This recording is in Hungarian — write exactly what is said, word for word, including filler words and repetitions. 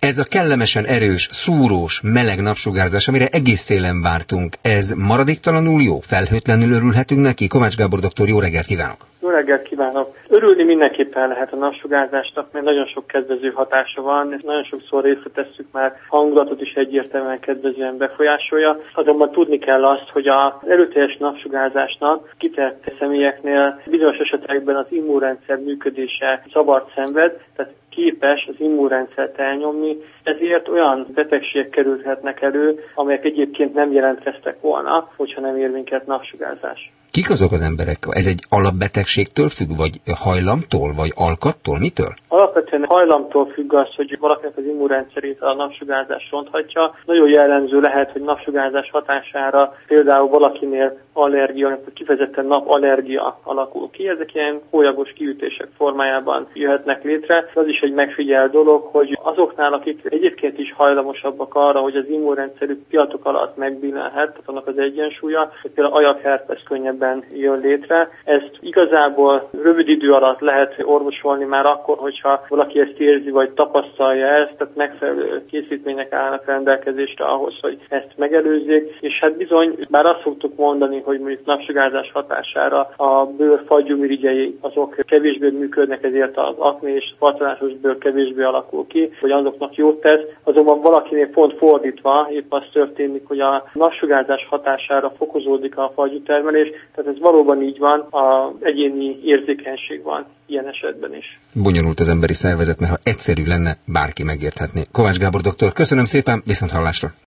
Ez a kellemesen erős, szúrós, meleg napsugárzás, amire egész télen vártunk, ez maradéktalanul jó? Felhőtlenül örülhetünk neki? Kovács Gábor doktor, jó reggelt kívánok! Jó reggelt kívánok! Örülni mindenképpen lehet a napsugárzásnak, mert nagyon sok kedvező hatása van, és nagyon sokszor részletezzük már, hangulatot is egyértelműen kedvezően befolyásolja. Azonban tudni kell azt, hogy az erőteljes napsugárzásnak kitett személyeknél bizonyos esetekben az immunrendszer működése zavart szenved, tehát képes az immunrendszert elnyomni, ezért olyan betegségek kerülhetnek elő, amelyek egyébként nem jelentkeztek volna, hogyha nem ér minket napsugárzás. Kik azok az emberek? Ez egy alapbetegségtől függ, vagy hajlamtól, vagy alkattól? Mitől? Alapvetően hajlamtól függ az, hogy valakinek az immunrendszerét a napsugárzás ronthatja. Nagyon jellemző lehet, hogy napsugárzás hatására például valakinél allergia, kifejezetten napallergia alakul ki. Ezek ilyen hólyagos kiütések formájában jöhetnek létre. Az is egy megfigyelt dolog, hogy azoknál, akik egyébként is hajlamosabbak arra, hogy az immunrendszerük pillanatok alatt megbillenhet, tehát annak az egyensúlya, hogy például ajakherpes könnyebben jön létre. Ezt igazából rövid idő alatt lehet orvosolni már akkor, hogyha valaki ezt érzi, vagy tapasztalja ezt, tehát megfelelő készítmények állnak rendelkezésre ahhoz, hogy ezt megelőzzék. És hát bizony, bár azt szoktuk mondani, hogy mondjuk napsugárzás hatására a bőr fagyumirigyei azok kevésbé működnek, ezért az akné és pattanásos bőr kevésbé alakul ki, hogy azoknak jót tesz. Azonban valakinél pont fordítva, épp az történik, hogy a napsugárzás hatására fokozódik a fagyútermelés, tehát ez valóban így van, az egyéni érzékenység van ilyen esetben is. Bonyolult az emberi szervezet, mert ha egyszerű lenne, bárki megérthetné. Kovács Gábor doktor, köszönöm szépen, viszont hallásra!